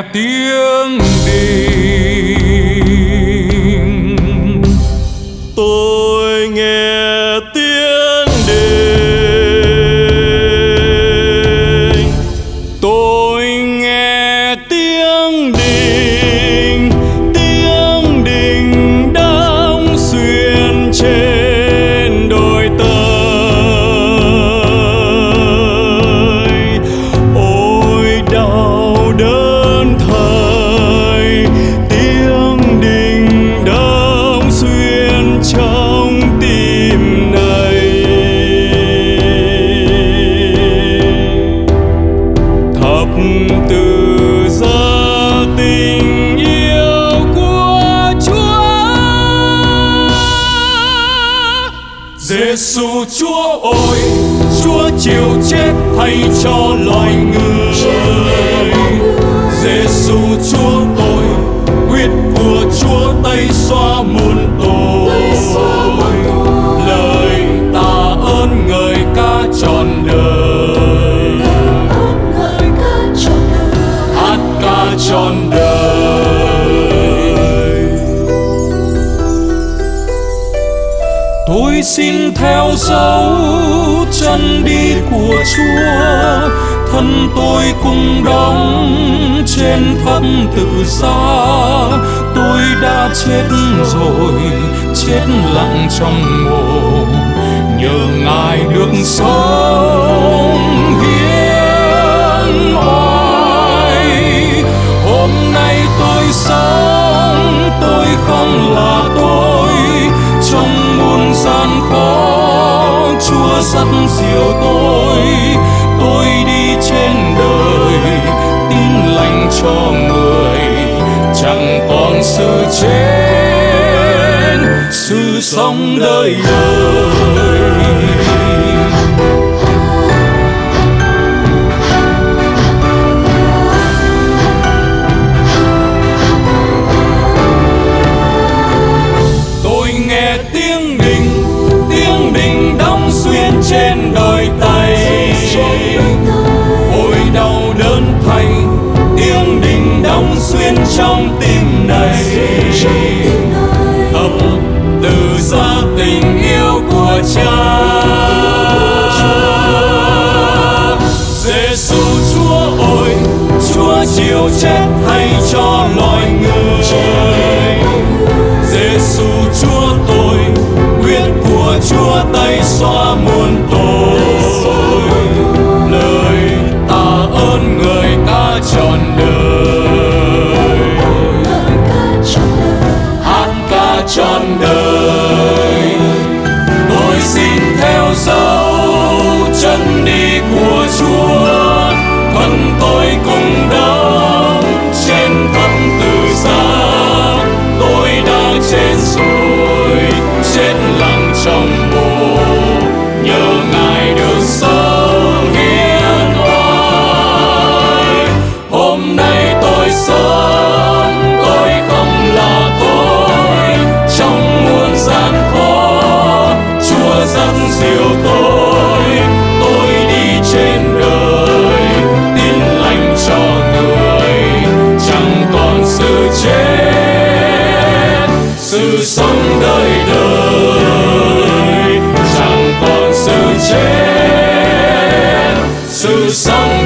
nghe tiếng đình. Tôi nghe tiếng đình. Tôi nghe tiếng đình, Tiếng đình đong xuyên trên đồi tơi. Ôi đau đớn thay, tiếng đình đong xuyên trong tim này. Thập tự giá tình yêu của Chúa. Giêsu Chúa ơi, Chúa chịu chết thay cho loài người. Giêsu Chúa tôi, huyết của Chúa tẩy xóa muôn tội. Lời tạ ơn ngợi ca trọn đời, hát ca trọn đời. tôi xin theo dấu chân đi của Chúa. Thân tôi cùng đóng trên thập tự giá. Tôi đã chết rồi, chết lặng trong mồ, nhờ Ngài được sống hiến oai. Hôm nay tôi sống, tôi không là tôi. Trong muôn gian khó, Chúa dắt dìu tôi. Tôi đi trên đời, tin lành cho người, chẳng còn sự chết, sự sống đời đời. Tôi nghe tiếng đình đong xuyên trên đôi tay. Ôi đau đớn thay, tiếng đình đong xuyên trong tim này. Thập tự giá tình yêu của Cha. Giêsu Chúa ơi, Chúa chịu chết thay cho loài người. Giêsu Chúa tôi, huyết của Chúa tẩy xóa muôn tội. Lời tạ ơn ngợi ca trọn đời, hát ca trọn đời. Tôi xin theo dấu chân đi của Chúa. Thân tôi cùng đóng trên thập tự giá. Tôi đã chết rồi, chết lặng trong mồ, nhờ Ngài được sống hiến oai. Hôm nay tôi sống, tôi không là tôi. Trong muôn gian khó, Chúa dắt dìu tôi. Tôi đi trên đời, tin lành cho người, chẳng còn sự chết, sự sống đời đời. Chẳng còn sự chết, sự sống